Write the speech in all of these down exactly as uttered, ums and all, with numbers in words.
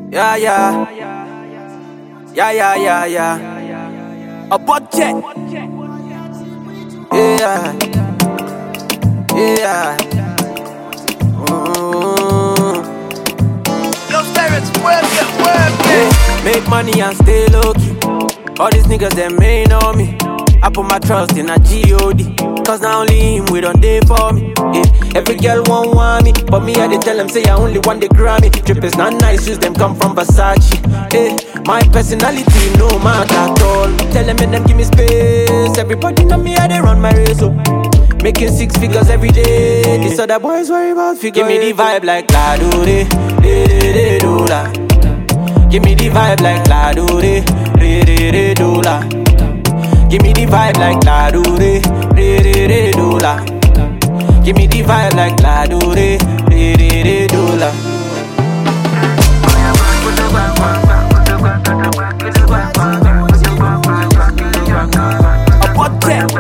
Yeah, yeah. Yeah, yeah, yeah, yeah. A budget. Yeah. Yeah. Mm. Yo, Terrence, work it, work it. Make money and stay low key. All these niggas, them ain't know me. I put my trust in a G O D. Cause now only him we don't day for me. Yeah. Every girl won't want me, but me I dey tell them say I only want the Grammy. Drip is not nice, shoes them come from Versace. Yeah. My personality no matter at all. Tell them and them give me space. Everybody know me I dey run my race up. Making six figures every day. These other boys worry about figure. Give me the vibe like la do de, de de de do la. Give me the vibe like la do de, de de de do la. Give me the vibe like la do re, re re re do la. Give me the vibe like la do re, re re re do la. A budget.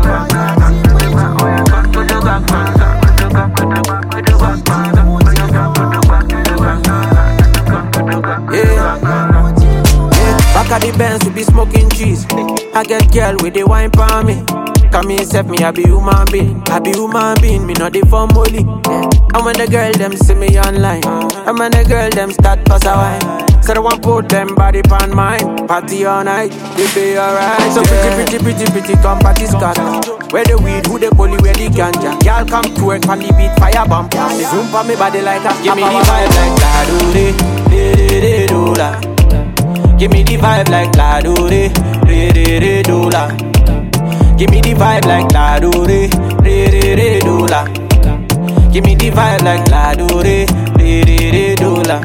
Yeah. Back at the Benz, we be smoking cheese. I get girl with the wine for me. Come in, set me, I be human being. I be human being, me not the form only. Yeah. And when the girl them see me online, and when the girl them start pass a wine, so I want put them body pan mine. Party all night, they be alright. So pretty, pretty, pretty, pretty, come party scatter. Where the weed, who the bully, where the ganja. Y'all come to work, pan the beat, fire bomb. They zoom for me body like a. Give me the vibe like la do de, de de de do la. Give me the vibe like la do re, re re re do la. Give me the vibe like la do re, re re re do la. Give me the vibe like la do re, re re re do la.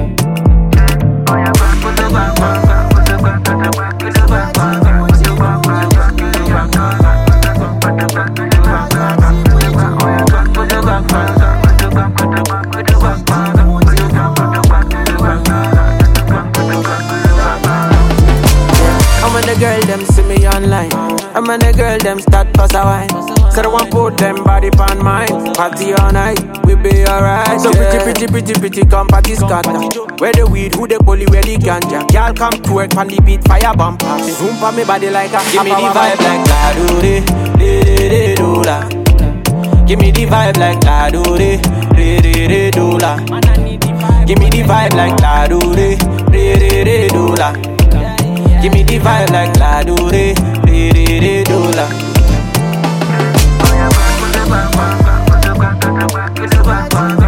And when the girl them see me online, and when the girl them start pass a wine, so I want put them body pan mine. Party all night, we be alright. So yeah. Pretty, pretty, pretty, pretty, come party scatter. Where the weed, who the bully, where the ganja. Y'all come to work pan the beat, fire bomb. They zoom for me body like a. Give me the vibe like la do re, re re re do la. Give me the vibe like la do re, re re re do la. Give me the vibe like la do re, re re re do la. Give me the vibe like la do re, re re re do la.